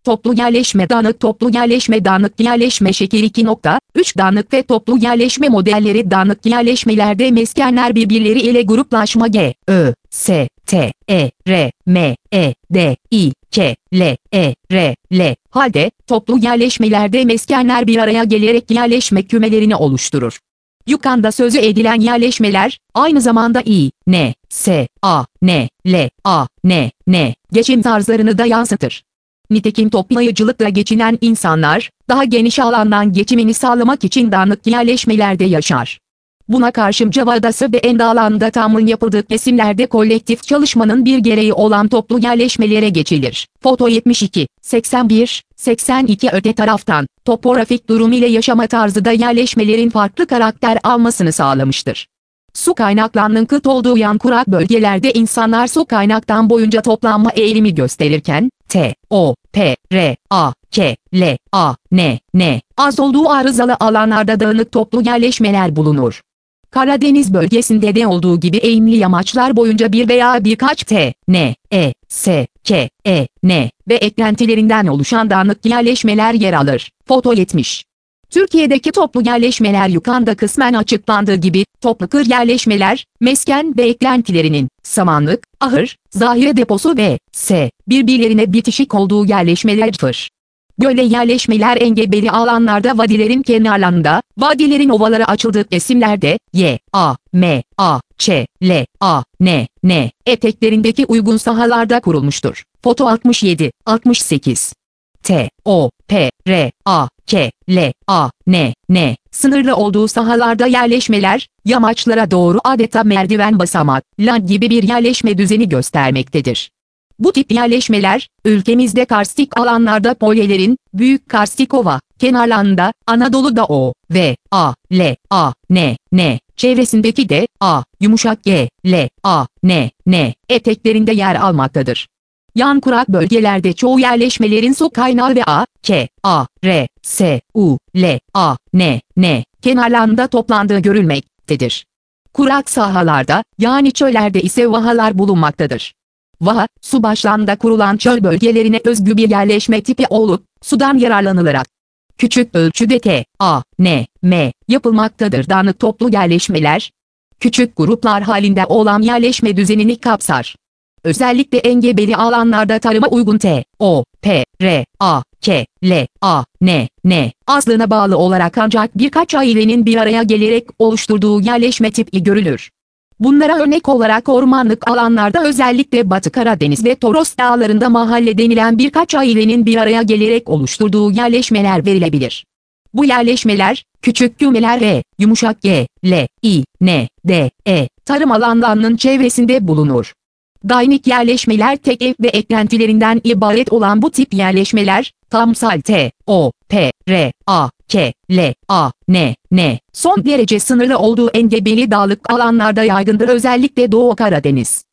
toplu yerleşme dağınık toplu yerleşme dağınık yerleşme şekil 2.3 dağınık ve toplu yerleşme modelleri dağınık yerleşmelerde meskenler birbirleri ile gruplaşma G, Ö, S, T, E, R, M, E, D, I, K, L, E, R, L halde toplu yerleşmelerde meskenler bir araya gelerek yerleşme kümelerini oluşturur. Yukarıda sözü edilen yerleşmeler, aynı zamanda İ, N, S, A, N, L, A, N, N geçim tarzlarını da yansıtır. Nitekim toplayıcılıkla geçinen insanlar, daha geniş alandan geçimini sağlamak için dağınık yerleşmelerde yaşar. Buna karşı Cavadası ve Endalanda tamın yapıldığı kesimlerde kolektif çalışmanın bir gereği olan toplu yerleşmelere geçilir. Foto 72, 81, 82 öte taraftan, topografik durum ile yaşama tarzı da yerleşmelerin farklı karakter almasını sağlamıştır. Su kaynaklarının kıt olduğu yan kurak bölgelerde insanlar su kaynaktan boyunca toplanma eğilimi gösterirken, T, O, P, R, A, K, L, A, N, N az olduğu arızalı alanlarda dağınık toplu yerleşmeler bulunur. Karadeniz bölgesinde de olduğu gibi eğimli yamaçlar boyunca bir veya birkaç T, N, E, S, K, E, N ve eklentilerinden oluşan dağınık yerleşmeler yer alır. Foto 70. Türkiye'deki toplu yerleşmeler yukarıda kısmen açıklandığı gibi, toplu kır yerleşmeler, mesken ve eklentilerinin, samanlık, ahır, zahire deposu ve S, birbirlerine bitişik olduğu yerleşmelerdir. Böyle yerleşmeler engebeli alanlarda vadilerin kenarlarında, vadilerin ovalara açıldığı kesimlerde, Y, A, M, A, Ç, L, A, N, N eteklerindeki uygun sahalarda kurulmuştur. Foto 67, 68. T, O, P, R, A, K, L, A, N, N sınırlı olduğu sahalarda yerleşmeler, yamaçlara doğru adeta merdiven basamak, lag gibi bir yerleşme düzeni göstermektedir. Bu tip yerleşmeler, ülkemizde karstik alanlarda polyelerin, büyük karstik ova, kenarlarında, Anadolu'da O, V, A, L, A, N, N, çevresindeki de, A, yumuşak G, L, A, N, N, eteklerinde yer almaktadır. Yan kurak bölgelerde çoğu yerleşmelerin su kaynağı ve A, K, A, R, S, U, L, A, N, N kenarlarında toplandığı görülmektedir. Kurak sahalarda, yani çöllerde ise vahalar bulunmaktadır. Vaha, su başlarında kurulan çöl bölgelerine özgü bir yerleşme tipi olup, sudan yararlanılarak küçük ölçüde T, A, N, M yapılmaktadır. Dağınık toplu yerleşmeler, küçük gruplar halinde olan yerleşme düzenini kapsar. Özellikle engebeli alanlarda tarıma uygun T, O, P, R, A, K, L, A, N, N azlığına bağlı olarak ancak birkaç ailenin bir araya gelerek oluşturduğu yerleşme tipi görülür. Bunlara örnek olarak ormanlık alanlarda özellikle Batı Karadeniz ve Toros Dağları'nda mahalle denilen birkaç ailenin bir araya gelerek oluşturduğu yerleşmeler verilebilir. Bu yerleşmeler, küçük kümeler ve yumuşak G, L, I, N, D, E tarım alanlarının çevresinde bulunur. Dainik yerleşmeler tek ev ve eklentilerinden ibaret olan bu tip yerleşmeler, tamsal T, O, P, R, A, K, L, A, N, N son derece sınırlı olduğu engebeli dağlık alanlarda yaygındır, özellikle Doğu Karadeniz.